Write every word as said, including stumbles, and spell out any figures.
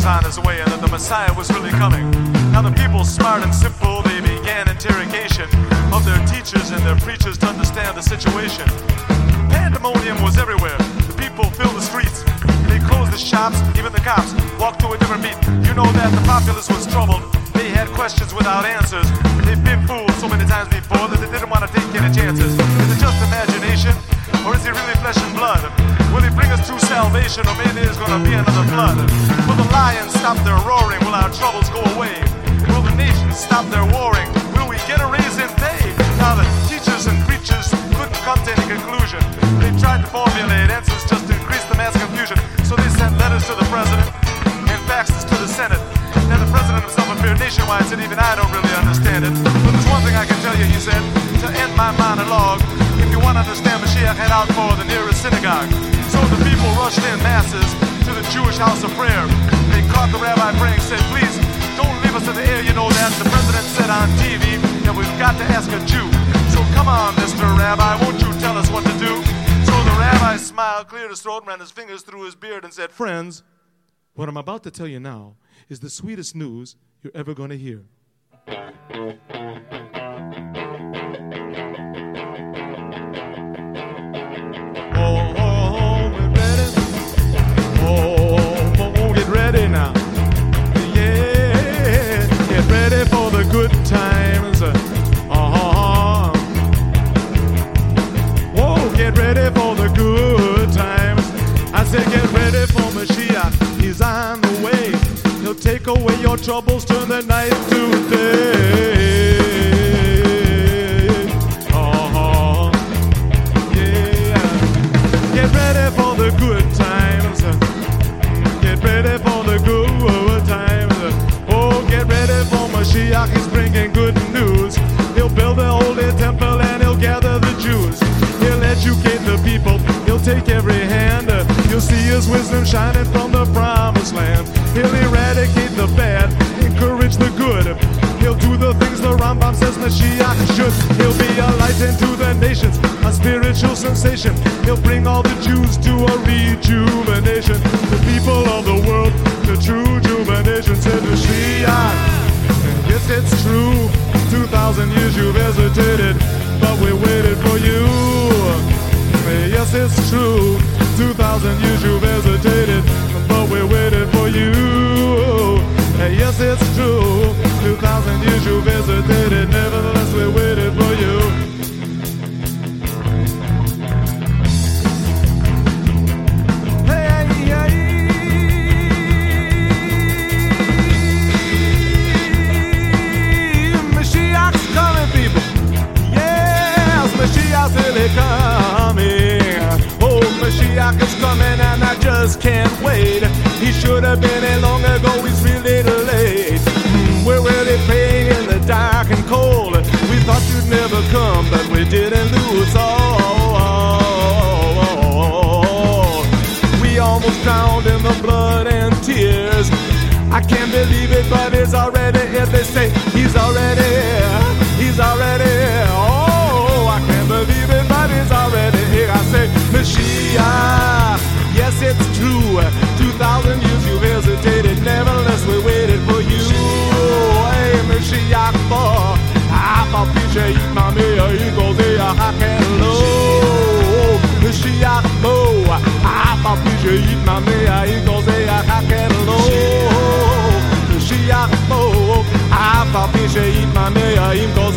was on his way and that the Messiah was really coming. Now the people, smart and simple, they began interrogation of their teachers and their preachers to understand the situation. Pandemonium was everywhere. The people filled the streets. They closed the shops, even the cops walked to a different beat. You know that the populace was troubled. They had questions without answers. They've been fooled so many times before that they didn't want to take any chances. Is it just imagination, or is he really flesh and blood? Will he bring us to salvation, or maybe there's gonna be another flood? Will the lions stop their roaring? Will our troubles go away? Will the nations stop their warring? Will we get a raise in pay? Now the teachers and preachers couldn't come to any conclusion. They tried to formulate answers just to increase the mass confusion. So they sent letters to the president and faxes to the Senate. Now the president himself appeared nationwide, said even I don't really understand it. But there's one thing I can tell you, he said, to end my monologue, if you want to understand Mashiach, head out for the nearest synagogue. So the people rushed in masses to the Jewish house of prayer. They caught the rabbi praying, said, please, don't leave us in the air, you know that. The president said on T V that we've got to ask a Jew. So come on, Mister Rabbi, won't you tell us what to do? So the rabbi smiled, cleared his throat, ran his fingers through his beard and said, friends, what I'm about to tell you now is the sweetest news you're ever going to hear. Oh, oh, get ready. Oh, oh, get ready now. Yeah, get ready for the good times. Uh-huh. Whoa, get ready for the good times. I said get ready for Mashiach. He's on the way. He'll take away your troubles, turn the night to day. Uh-huh. Yeah. Get ready for the good times. Get ready for the good times. Oh, get ready for Mashiach. He's bringing good news. He'll build the holy temple and he'll gather the Jews. He'll educate the people. He'll take every hand. You'll see his wisdom shining from the promised land. He'll eradicate the bad, encourage the good. He'll do the things the Rambam says Mashiach should. He'll be a light into the nations, a spiritual sensation. He'll bring all the Jews to a rejuvenation. The people of the world, the true juvenation, said Mashiach. Yes, it's true. Two thousand years you've hesitated, but we waited for you. Yes, it's true. Two thousand years you've hesitated, but we waited for you. Yes, it's true. Two thousand years you've hesitated, nevertheless we waited for you. Mashiach's really coming. Oh, Mashiach is coming and I just can't wait. He should have been here long ago, he's really late. Mm, we're really playing in the dark and cold. We thought you'd never come, but we didn't lose all. We almost drowned in the blood and tears. I can't believe it, but it's already here. They say he's already here. He's already here. Oh, I can't believe it, but it's already here. I say, Mashiach, yes, it's true. Two thousand years you've hesitated, nevertheless we waited for you. Hey, Mashiach, for I thought Pisha eat my meal, he goes here, I can't low. Mashiach, mo, I thought Pisha eat my meal, he goes here, I can't low. Mashiach, mo, I thought Pisha eat my meal, he goes